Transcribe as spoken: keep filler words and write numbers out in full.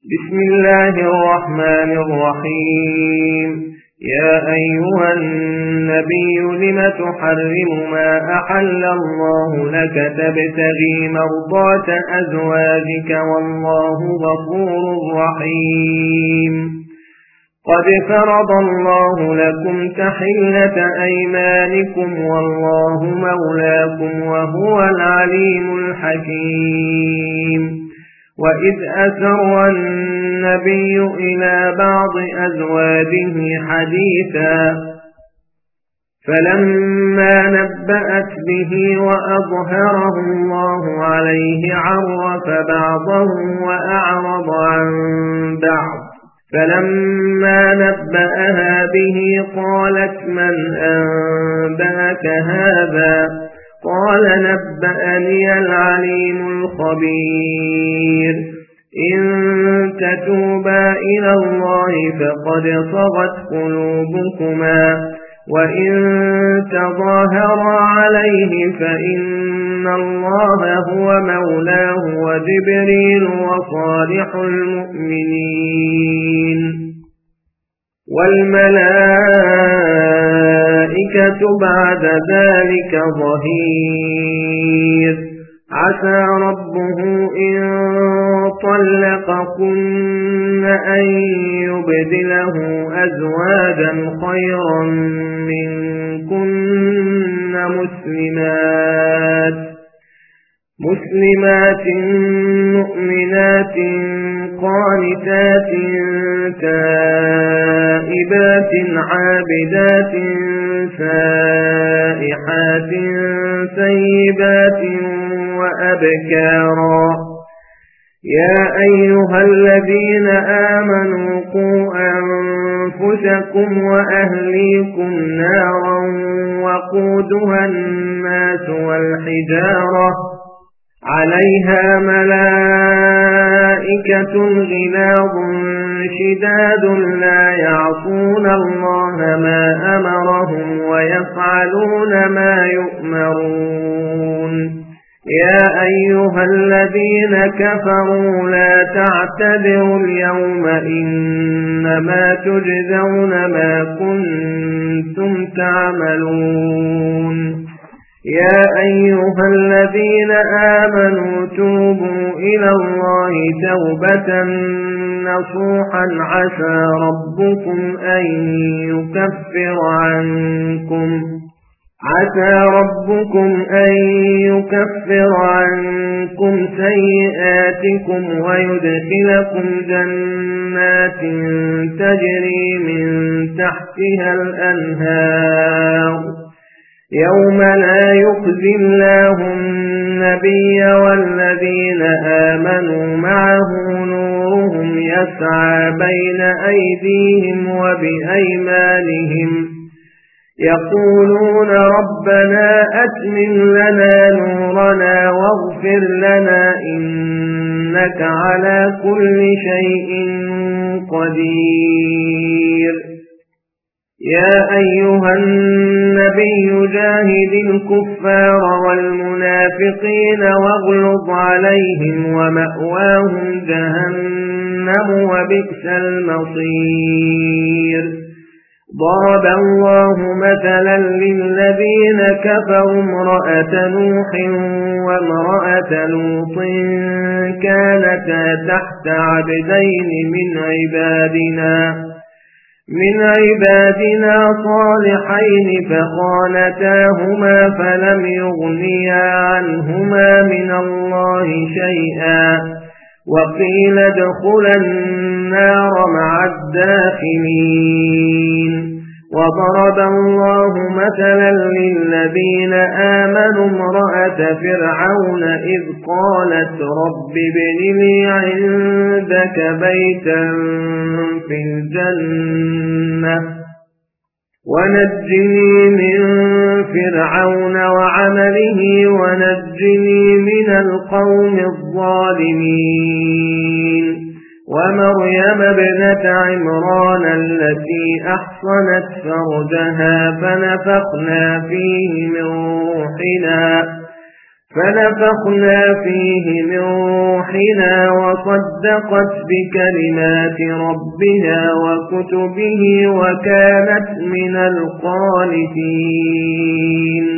بسم الله الرحمن الرحيم. يا أيها النبي لم تحرم ما أحل الله لك تبتغي مرضات أزواجك والله غفور رحيم. قد فرض الله لكم تحلة أيمانكم والله مولاكم وهو العليم الحكيم. وإذ أسر النبي إلى بعض أزواجه حديثا فلما نبأت به وأظهره الله عليه عرف بعضه وأعرض عن بعض فلما نبأها به قالت من أنبأك هذا قال نبأني العليم الخبير. إن تتوبا إلى الله فقد صغت قلوبكما وإن تظاهرا عليه فإن الله هو مولاه وجبريل وصالح المؤمنين والملائكة بعد ذلك ظهير. عسى ربه إن طلقكن أن يبدله أزواجا خيرا منكن مسلمات مسلمات مؤمنات قانتات تائبات عابدات سائحات سيبات وأبكارا. يا أيها الذين آمنوا قوا أنفسكم وأهليكم نارا وقودها الناس والحجارة عليها ملائكة غلاظ شداد لا يعصون الله ما أمرهم ويفعلون ما يؤمرون. يا أيها الذين كفروا لا تعتذروا اليوم إنما تجزون ما كنتم تعملون. يا أيها الذين آمنوا توبوا إلى الله توبة نصوحا عسى ربكم أن يكفر عنكم عسى ربكم أن يكفر عنكم سيئاتكم ويدخلكم جنات تجري من تحتها الأنهار يوم لا يخزي الله النبي والذين آمنوا معه نورهم يسعى بين أيديهم وبأيمانهم يقولون ربنا أتمم لنا نورنا واغفر لنا إنك على كل شيء قدير. يا أيها النبي جاهد الكفار والمنافقين واغلظ عليهم ومأواهم جهنم وبئس المصير. ضرب الله مثلا للذين كفروا امرأة نوح وامرأة لوط كانتا تحت عبدين من عبادنا من عبادنا صالحين فخانتاهما فلم يغنيا عنهما من الله شيئا وقيل ادخلا النار مع الداخلين. وضرب الله مثلا للذين آمنوا امرأة فرعون إذ قالت رب ابن لي عندك بيتا في الجنة ونجني من فرعون وعمله ونجني من القوم الظالمين. ومريم ابنة عمران التي أحصنت فرجها فنفخنا فيه من روحنا فنفخنا فيه من روحنا وصدقت بكلمات ربها وكتبه وكانت من القانتين